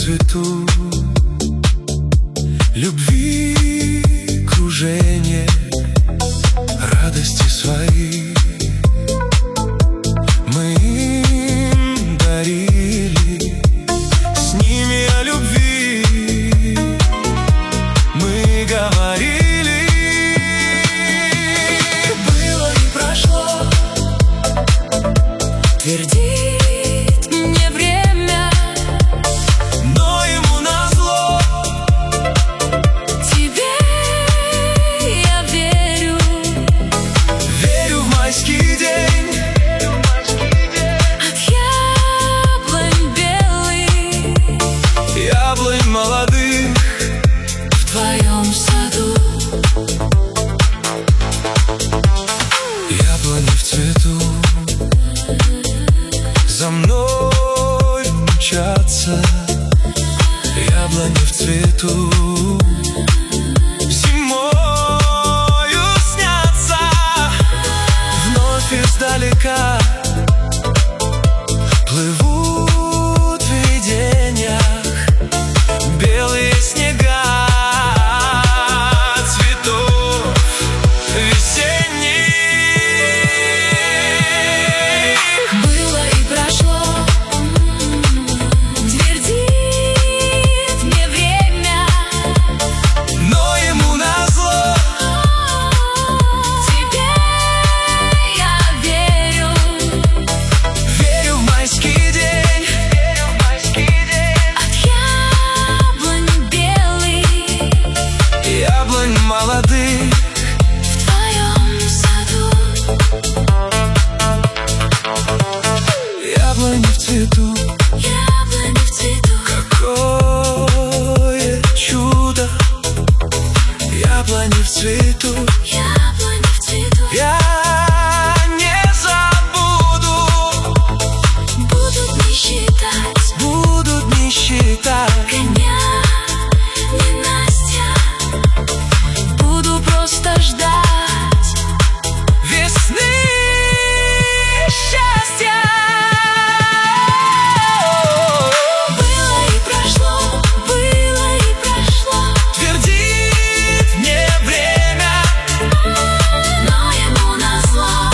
цвету любви, кружение, радости свои мы им дарили. С ними о любви мы говорили. Было и прошло, твердит мне время, но ему назло. Тебе я верю, верю в майский день. От яблонь белых, яблонь молодых в твоем саду. Яблони в цвету за мной мчатся, яблони в цвету зимою снятся. Вновь издалека плывут в видениях белые снега цветов весенних. Было и прошло, твердит мне время, но ему назло. Тебе я верю, верю в майский день. От яблонь белых, яблонь молодых в твоем саду. Яблони в цвету, яблони в цвету. Какое чудо, яблони в цвету, яблони в цвету. Я не забуду, будут не считать коня ненастья. Буду просто ждать весны счастья. Было и прошло, твердит мне время, но ему назло.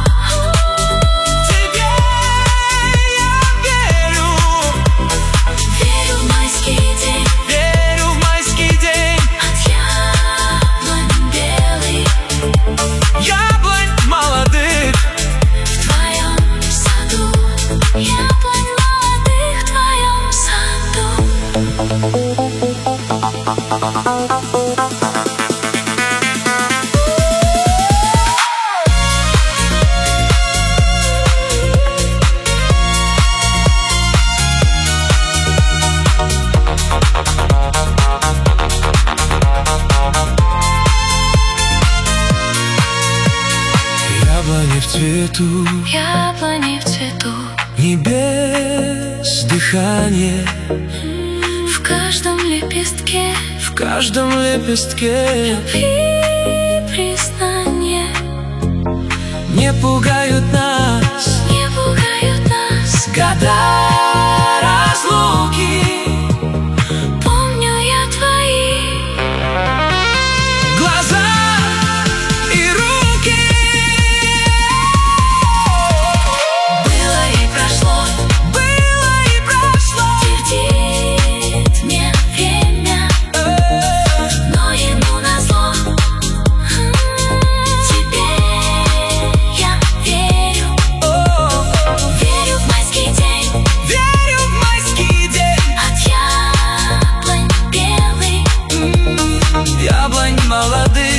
Тебе я верю, верю в майский день, верю в майский день. От яблонь белых, яблонь молодых в твоем саду, яблонь молодых в твоем саду. Яблони в цвету, яблони в цвету. Небес дыхание В каждом лепестке, в каждом лепестке. любви признание Не пугают нас года разлуки. Помню я твои Глаза и руки. Было и прошло, твердит мне время, но ему назло. Тебе я верю, верю в майский день, Верю в майский день. от яблонь белых, Яблонь молодых